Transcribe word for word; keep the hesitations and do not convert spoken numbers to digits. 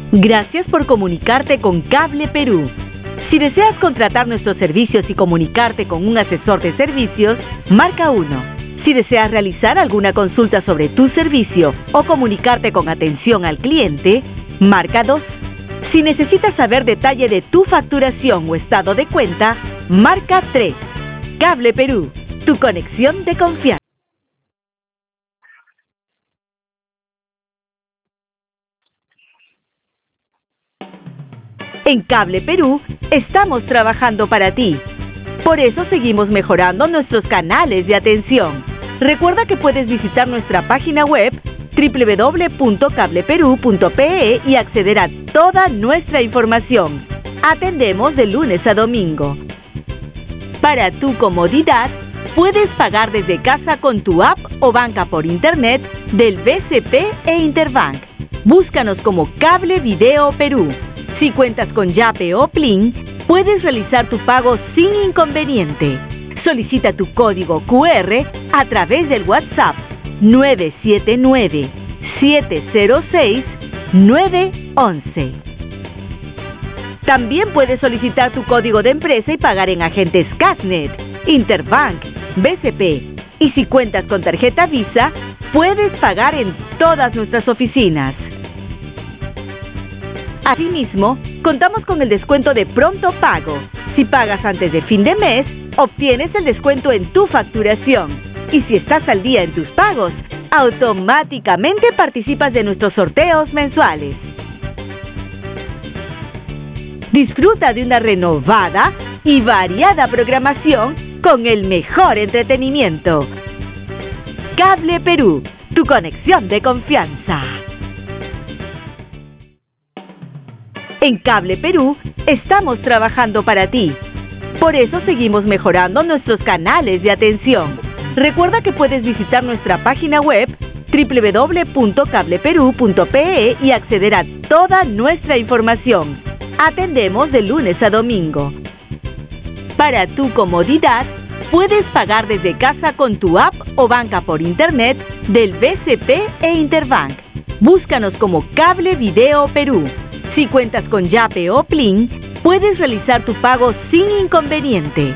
Gracias por comunicarte con Cable Perú. Si deseas contratar nuestros servicios y comunicarte con un asesor de servicios, marca uno. Si deseas realizar alguna consulta sobre tu servicio o comunicarte con atención al cliente, marca dos. Si necesitas saber detalle de tu facturación o estado de cuenta, marca tres. Cable Perú, tu conexión de confianza. En Cable Perú estamos trabajando para ti. Por eso seguimos mejorando nuestros canales de atención. Recuerda que puedes visitar nuestra página web doble u doble u doble u punto cable perú punto pe e y acceder a toda nuestra información. Atendemos de lunes a domingo. Para tu comodidad, puedes pagar desde casa con tu app o banca por internet del B C P e Interbank. Búscanos como Cable Video Perú. Si cuentas con Yape o Plin, puedes realizar tu pago sin inconveniente. Solicita tu código cu erre a través del WhatsApp nueve siete nueve, siete cero seis, nueve once. También puedes solicitar tu código de empresa y pagar en agentes Casnet, Interbank, B C P. Y si cuentas con tarjeta Visa, puedes pagar en todas nuestras oficinas. Asimismo, contamos con el descuento de pronto pago. Si pagas antes de fin de mes, obtienes el descuento en tu facturación. Y si estás al día en tus pagos, automáticamente participas de nuestros sorteos mensuales. Disfruta de una renovada y variada programación con el mejor entretenimiento. Cable Perú, tu conexión de confianza. En Cable Perú estamos trabajando para ti. Por eso seguimos mejorando nuestros canales de atención. Recuerda que puedes visitar nuestra página web doble u doble u doble u punto cable perú punto pe e y acceder a toda nuestra información. Atendemos de lunes a domingo. Para tu comodidad, puedes pagar desde casa con tu app o banca por internet del B C P e Interbank. Búscanos como Cable Video Perú. Si cuentas con Yape o Plin, puedes realizar tu pago sin inconveniente.